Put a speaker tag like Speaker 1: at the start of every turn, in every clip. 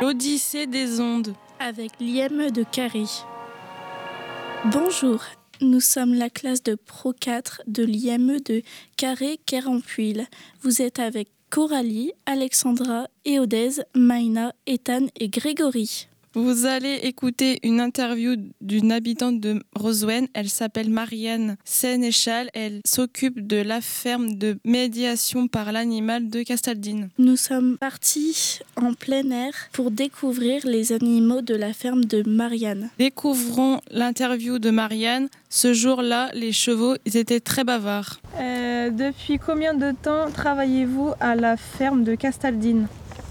Speaker 1: L'Odyssée des ondes
Speaker 2: avec l'IM de Carré. Bonjour, nous sommes la classe de Pro 4 de l'IM de Carré-Quérampuil. Vous êtes avec Coralie, Alexandra, Éodèse, Maïna, Ethan et Grégory.
Speaker 1: Vous allez écouter une interview d'une habitante de Rozoen. Elle s'appelle Marianne Sénéchal. Elle s'occupe de la ferme de médiation par l'animal de Castaldine.
Speaker 2: Nous sommes partis en plein air pour découvrir les animaux de la ferme de Marianne.
Speaker 1: Découvrons l'interview de Marianne. Ce jour-là, les chevaux étaient très bavards. Depuis combien de temps travaillez-vous à la ferme de Castaldine ?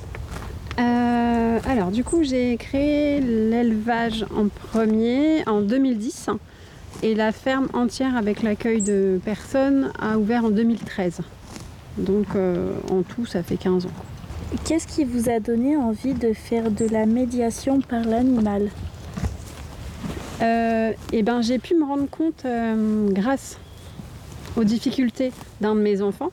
Speaker 3: Alors du coup j'ai créé l'élevage en premier en 2010 et la ferme entière avec l'accueil de personnes a ouvert en 2013. Donc en tout ça fait 15 ans.
Speaker 2: Qu'est-ce qui vous a donné envie de faire de la médiation par l'animal ?
Speaker 3: J'ai pu me rendre compte grâce aux difficultés d'un de mes enfants,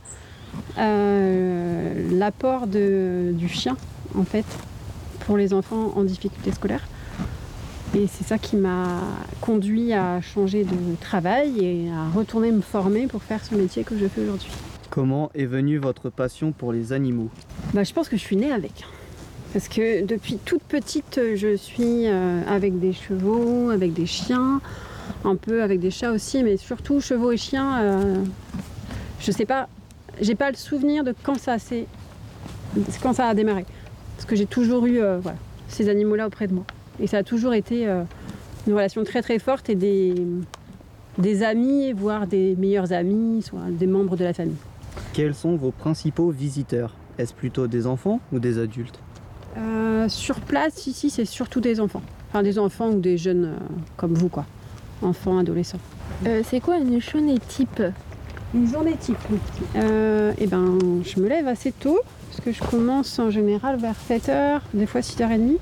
Speaker 3: l'apport du chien en fait pour les enfants en difficulté scolaire, et c'est ça qui m'a conduit à changer de travail et à retourner me former pour faire ce métier que je fais aujourd'hui.
Speaker 4: Comment est venue votre passion pour les animaux ?
Speaker 3: Je pense que je suis née avec, parce que depuis toute petite je suis avec des chevaux, avec des chiens, un peu avec des chats aussi, mais surtout chevaux et chiens. Je sais pas, j'ai pas le souvenir de quand ça a démarré. Parce que j'ai toujours eu ces animaux-là auprès de moi. Et ça a toujours été une relation très très forte et des amis, voire des meilleurs amis, soit des membres de la famille.
Speaker 4: Quels sont vos principaux visiteurs ? Est-ce plutôt des enfants ou des adultes ?
Speaker 3: Sur place, ici, c'est surtout des enfants. Enfin, des enfants ou des jeunes comme vous, quoi. Enfants, adolescents.
Speaker 2: C'est quoi une journée type ?
Speaker 3: Une journée type, je me lève assez tôt. Parce que je commence en général vers 7h, des fois 6h30.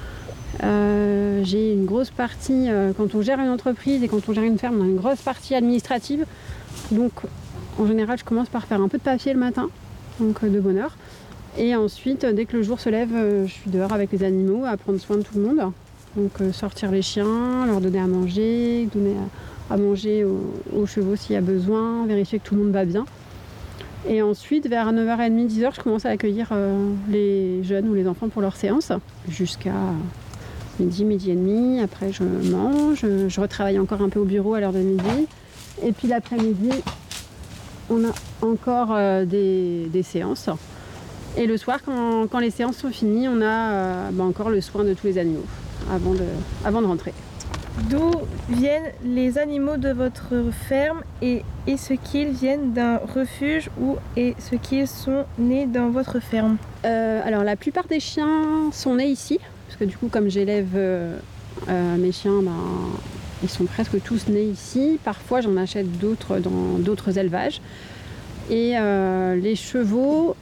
Speaker 3: J'ai une grosse partie, quand on gère une entreprise et quand on gère une ferme, on a une grosse partie administrative. Donc en général, je commence par faire un peu de papier le matin, donc de bonne heure. Et ensuite, dès que le jour se lève, je suis dehors avec les animaux à prendre soin de tout le monde. Donc sortir les chiens, leur donner à manger, donner à manger aux chevaux s'il y a besoin, vérifier que tout le monde va bien. Et ensuite, vers 9h30, 10h, je commence à accueillir les jeunes ou les enfants pour leur séance, jusqu'à midi et demi. Après, je mange, je retravaille encore un peu au bureau à l'heure de midi. Et puis l'après-midi, on a encore des séances. Et le soir, quand les séances sont finies, on a encore le soin de tous les animaux avant de rentrer.
Speaker 1: D'où viennent les animaux de votre ferme et est-ce qu'ils viennent d'un refuge ou est-ce qu'ils sont nés dans votre ferme ?
Speaker 3: Alors la plupart des chiens sont nés ici, parce que du coup comme j'élève mes chiens, ils sont presque tous nés ici. Parfois j'en achète d'autres dans d'autres élevages. Et les chevaux,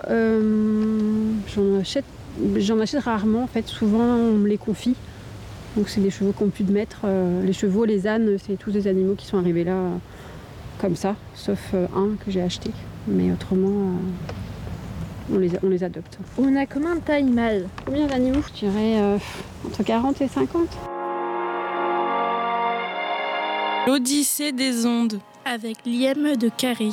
Speaker 3: j'en achète rarement en fait, souvent on me les confie. Donc c'est des chevaux qui ont plus de maître. Les chevaux, les ânes, c'est tous des animaux qui sont arrivés là comme ça, sauf un que j'ai acheté. Mais autrement, on les adopte.
Speaker 2: On a combien de taille mâle ?
Speaker 3: Combien d'animaux ? Je dirais entre 40 et 50.
Speaker 1: L'Odyssée des ondes
Speaker 2: avec l'IM de Carré.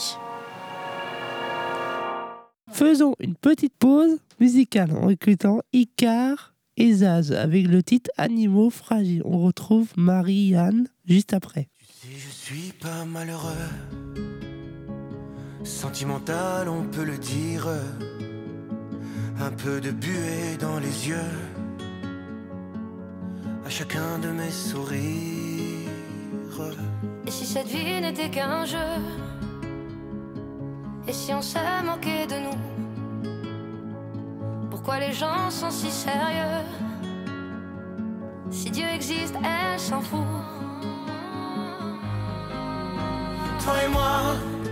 Speaker 5: Faisons une petite pause musicale en écoutant Icar et Zaz avec le titre Animaux fragiles. On retrouve Marie-Anne juste après.
Speaker 6: Tu sais, je suis pas malheureux, sentimental, on peut le dire. Un peu de buée dans les yeux, à chacun de mes sourires.
Speaker 7: Et si cette vie n'était qu'un jeu? Et si on se moquait de nous? Pourquoi les gens sont si sérieux? Si Dieu existe, elle s'en fout.
Speaker 6: Toi et moi,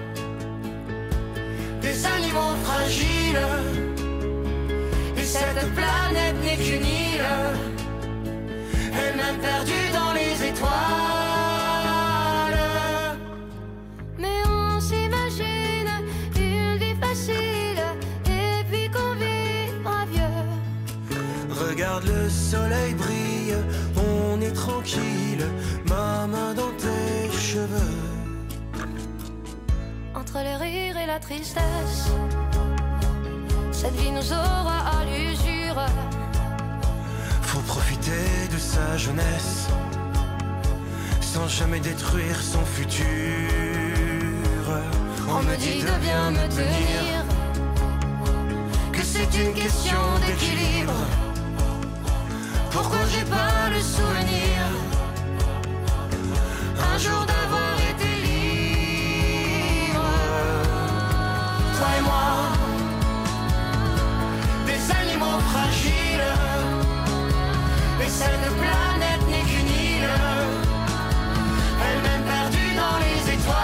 Speaker 6: des animaux fragiles, et cette planète n'est qu'une île, elle-même perdue dans les étoiles.
Speaker 7: Mais on s'imagine une vie facile, et puis qu'on vivra vieux.
Speaker 6: Regarde Regarde le soleil brille, on est tranquille, ma main dans tes cheveux.
Speaker 7: Entre les rires et la tristesse, cette vie nous aura à l'usure.
Speaker 6: Faut profiter de sa jeunesse, sans jamais détruire son futur. On me dit de bien me tenir, que c'est une question d'équilibre. Pourquoi j'ai pas le souvenir un jour d'avoir été libre? Toi et moi, des animaux fragiles, et cette planète n'est qu'une île, elle-même perdue dans les étoiles.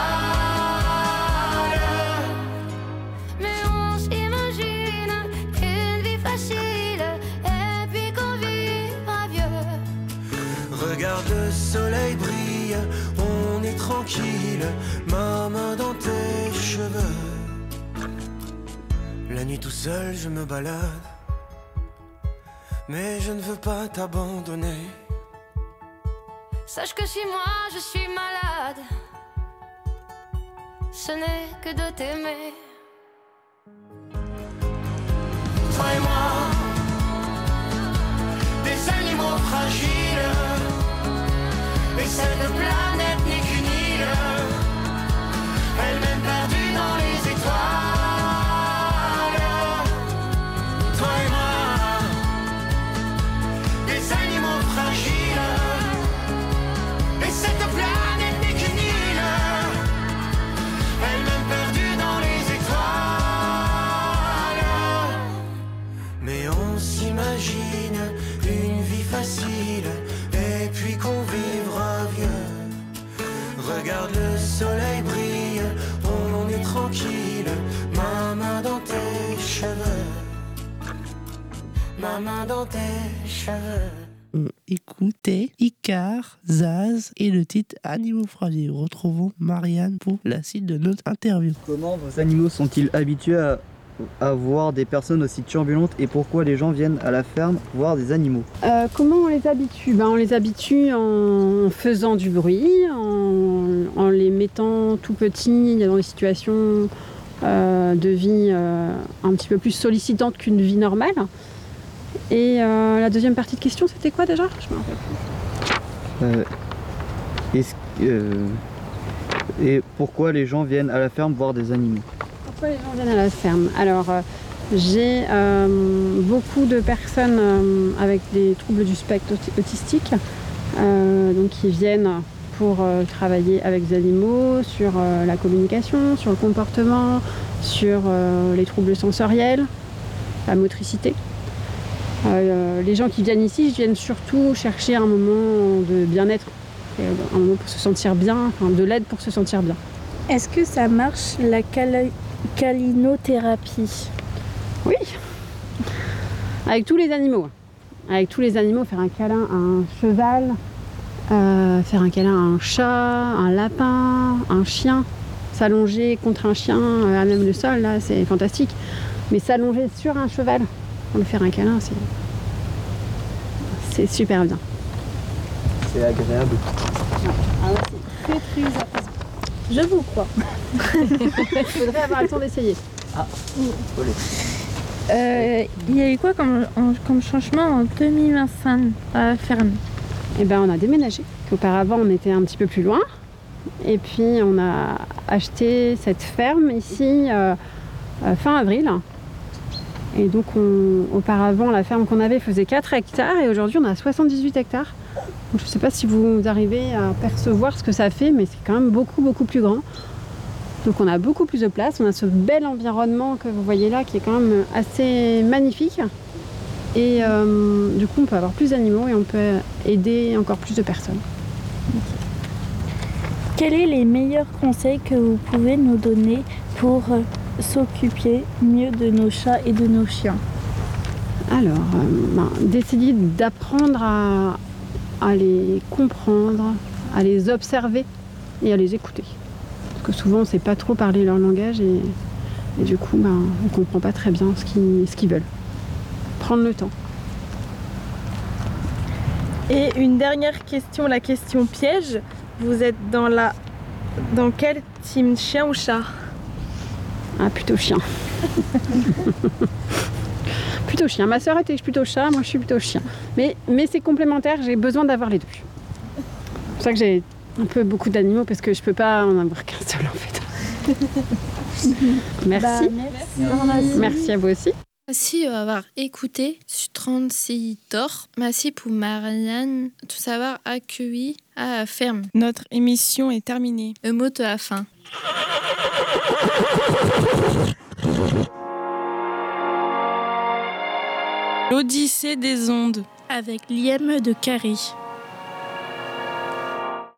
Speaker 7: Mais on s'imagine une vie facile, et puis qu'on vivra vieux.
Speaker 6: Regarde le soleil brille, on est tranquille, ma main dans tes cheveux. La nuit tout seul je me balade, mais je ne veux pas t'abandonner.
Speaker 7: Sache que si moi je suis malade, ce n'est que de t'aimer.
Speaker 6: Toi et moi, des animaux fragiles, et cette planète n'est qu'une île, elle-même perdue dans les étoiles. Toi et moi, des animaux fragiles, et cette planète n'est qu'une île, elle-même perdue dans les étoiles. Mais on s'imagine une vie facile, et puis qu'on vivra vieux. Regarde le soleil brille, on est tranquille, ma main dans tes cheveux, ma main dans tes cheveux.
Speaker 5: On écoutait Icar, Zaz et le titre Animaux fragiles. Retrouvons Marianne pour la suite de notre interview.
Speaker 4: Comment vos animaux sont-ils habitués à voir des personnes aussi turbulentes et pourquoi les gens viennent à la ferme voir des animaux?
Speaker 3: Comment on les habitue? On les habitue en faisant du bruit, en les mettant tout petits dans des situations de vie un petit peu plus sollicitantes qu'une vie normale. Et la deuxième partie de question, c'était quoi déjà? Je me rappelle plus.
Speaker 4: Et pourquoi les gens viennent à la ferme voir des animaux?
Speaker 3: Pourquoi les gens viennent à la ferme? Alors, j'ai beaucoup de personnes avec des troubles du spectre autistique, donc qui viennent pour travailler avec des animaux, sur la communication, sur le comportement, sur les troubles sensoriels, la motricité. Les gens qui viennent ici viennent surtout chercher un moment de bien-être, un moment pour se sentir bien, enfin, de l'aide pour se sentir bien.
Speaker 2: Est-ce que ça marche la câlinothérapie?
Speaker 3: Oui, avec tous les animaux. Avec tous les animaux, faire un câlin à un cheval, faire un câlin à un chat, un lapin, un chien, s'allonger contre un chien à même le sol, là, c'est fantastique. Mais s'allonger sur un cheval pour lui faire un câlin, c'est super bien.
Speaker 4: C'est agréable.
Speaker 3: Ah ouais, c'est très très apaisant.
Speaker 2: Je vous crois.
Speaker 3: Il faudrait avoir le temps d'essayer.
Speaker 4: Ah, voilà.
Speaker 2: Il y a eu quoi comme changement en 2025 à la ferme?
Speaker 3: Eh ben, on a déménagé. Auparavant, on était un petit peu plus loin. Et puis, on a acheté cette ferme ici fin avril. Et donc, auparavant, la ferme qu'on avait faisait 4 hectares. Et aujourd'hui, on a 78 hectares. Donc, je ne sais pas si vous arrivez à percevoir ce que ça fait, mais c'est quand même beaucoup, beaucoup plus grand. Donc, on a beaucoup plus de place. On a ce bel environnement que vous voyez là, qui est quand même assez magnifique. Et du coup, on peut avoir plus d'animaux et on peut aider encore plus de personnes.
Speaker 2: Quels sont les meilleurs conseils que vous pouvez nous donner pour s'occuper mieux de nos chats et de nos chiens?
Speaker 3: Alors, d'essayer d'apprendre à les comprendre, à les observer et à les écouter. Parce que souvent, on ne sait pas trop parler leur langage et du coup, on ne comprend pas très bien ce qu'ils veulent. Prendre le temps.
Speaker 1: Et une dernière question, la question piège. Vous êtes dans quel team, chien ou chat?
Speaker 3: Ah, plutôt chien. Plutôt chien. Ma sœur était plutôt chat, moi je suis plutôt chien. Mais c'est complémentaire, j'ai besoin d'avoir les deux. C'est pour ça que j'ai un peu beaucoup d'animaux parce que je peux pas en avoir qu'un seul en fait. Merci. Merci à vous aussi.
Speaker 8: Merci d'avoir écouté sur 36 Tor. Merci pour Marianne, tout savoir accueilli à la ferme.
Speaker 1: Notre émission est terminée.
Speaker 8: Le mot de la fin.
Speaker 1: L'Odyssée des ondes.
Speaker 2: Avec l'IM de Carré.